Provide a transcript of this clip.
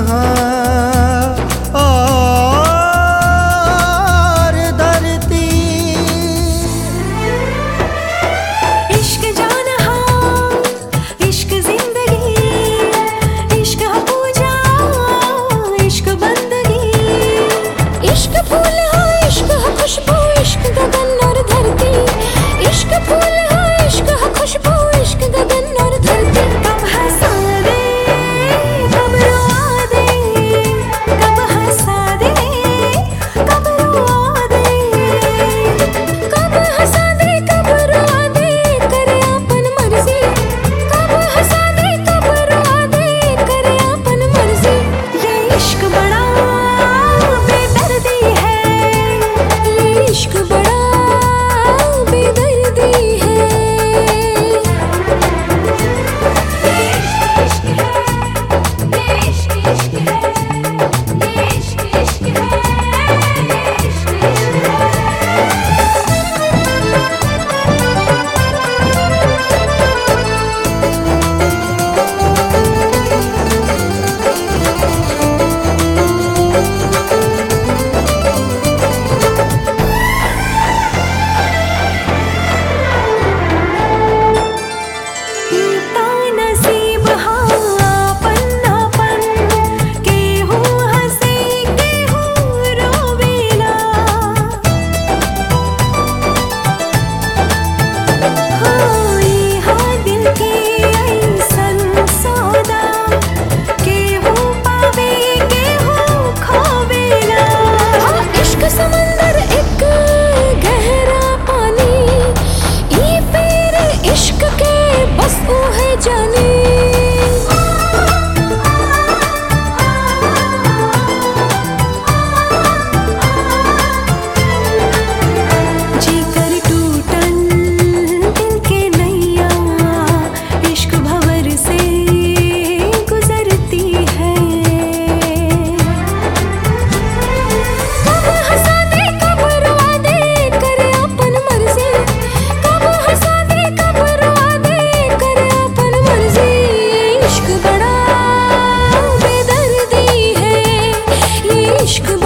जहां और धरती। इश्क जान हाँ, इश्क जिंदगी, इश्क पूजा, इश्क बंदगी। इश्क फूल हाँ, इश्क खुशबू, इश्क गगन और धरती। इश्क फूल हाँ, इश्क खुशबू, इश्क गगन और धरती। कब हंसा दे, कब रुला दे, कब हंसा दे, कब रुला दे, कब हंसा दे, कब रुला दे, करे अपन मर्जी। कब हंसा दे, कब रुला दे, करे अपन मर्जी। ये इश्क बड़ा बेदर्दी है, ये इश्क बड़ा बेदर्दी है। इश्क